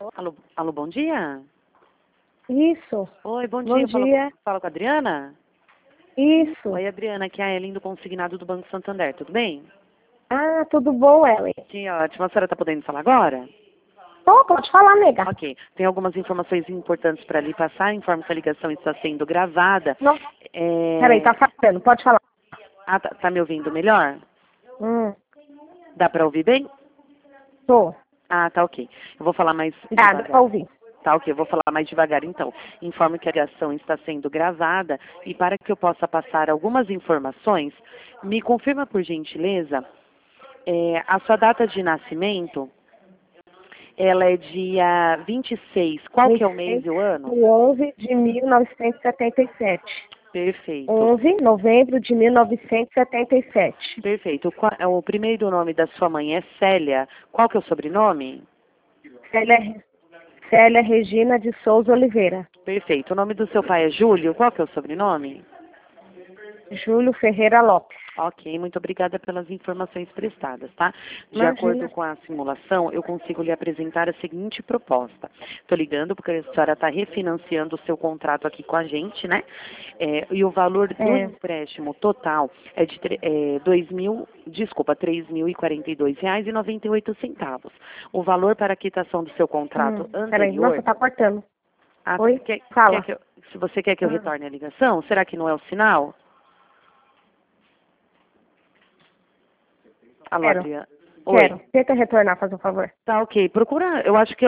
Alô, alô, bom dia? Isso. Oi, bom Bom dia. dia. Fala com a Adriana? Isso. Oi, Adriana, aqui é a Ellen do Consignado do Banco Santander, tudo bem? Ah, tudo bom, Ellen? Que ótimo. A senhora está podendo falar agora? Pode falar, nega. Ok. Tem algumas informações importantes para lhe passar. Informo que a ligação está sendo gravada. Não. É... Peraí, tá falando. Pode falar. Ah, tá me ouvindo melhor? Dá para ouvir bem? Tô. Ah, tá ok. Eu vou falar mais Dá devagar. pra ouvir. Tá ok, eu vou falar mais devagar então. Informo que a ligação está sendo gravada e para que eu possa passar algumas informações, me confirma por gentileza, a sua data de nascimento, ela é dia 26. Qual que é o mês 26 e o ano? de 11 de 1977. Perfeito. 11 de novembro de 1977. Perfeito. O primeiro nome da sua mãe é Célia. Qual que é o sobrenome? Célia Regina de Souza Oliveira. Perfeito. O nome do seu pai é Júlio. Qual que é o sobrenome? Júlio Ferreira Lopes. Ok, muito obrigada pelas informações prestadas, tá? De Imagina. acordo com a simulação, eu consigo lhe apresentar a seguinte proposta. Estou ligando porque a senhora está refinanciando o seu contrato aqui com a gente, né? E o valor do empréstimo total é de R$3.042,98. O valor para a quitação do seu contrato Peraí, nossa, anterior... tá cortando. Ah, Oi? Fala. se você quer que eu retorne a ligação, será que não é o sinal? Alô, Quero. Adriana? Quero. Oi. Tenta retornar, faz um favor. Tá ok. Procura, eu acho que